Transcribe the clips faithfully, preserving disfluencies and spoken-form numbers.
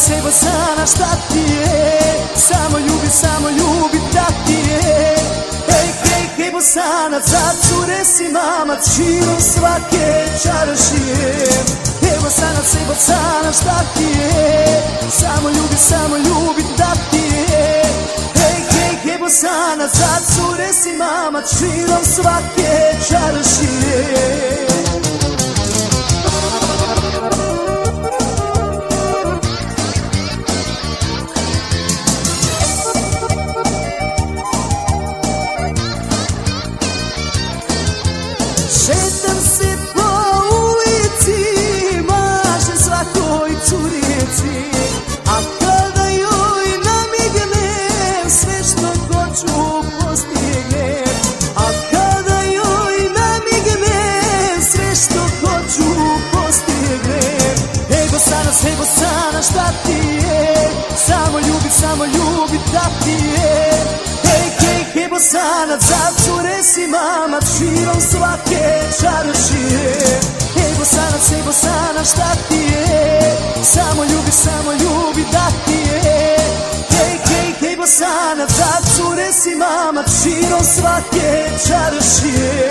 se Bosana, šta ti je? Samo ljubi, samo ljubi, da ti je. Hej, hej, hej Bosanac, za cure si mamac, širom svake čaršije. Hej Bosanac, hej Bosanac, šta ti je? Samo ljubi, samo ljubi, da ti je. Hej, hej, hej Bosanac, za cure si mamac, širom svake čaršije. Šetam se po ulici, mažem svakoj curici, a kada joj namignem, sve što hoću postignem. A kada joj namignem, sve što hoću postignem. Hej Bosanac, hej Bosanac, šta ti je? Samo ljubi, samo ljubi, da ti je. Hej, hej, hej Bosanac, za cure si mamac, širom svake čaršije. Hej Bosanac, hej Bosanac, šta ti je? Samo ljubi, samo ljubi, da ti je. Hej, hej, hej Bosanac, za cure si mamac, širom svake čaršije.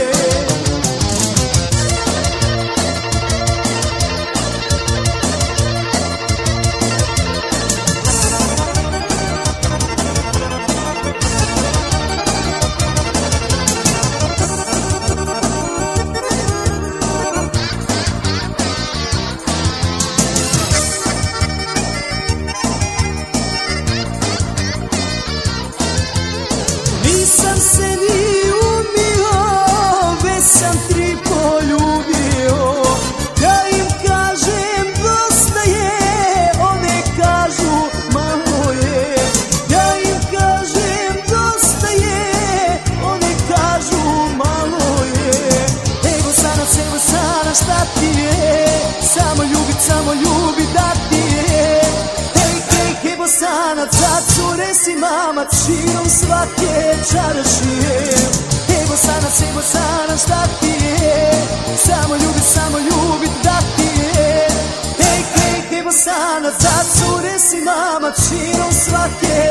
Nisam se ni umio, već sam tri poljubio. Da im kažem dosta je, one kažu malo je. Da im kažem dosta je, one kažu malo je. Hej Bosanac, hej Bosanac, šta ti je? Samo ljubi, samo ljubi, da ti je. Hej, hej, hej Bosanac, za cure si mamac, širom svake čaršije. Hej Bosanac, hej Bosanac, šta ti je? Samo ljubi, samo ljubi, da ti je. Hej, hej, hej Bosanac, za cure si mamac, širom svake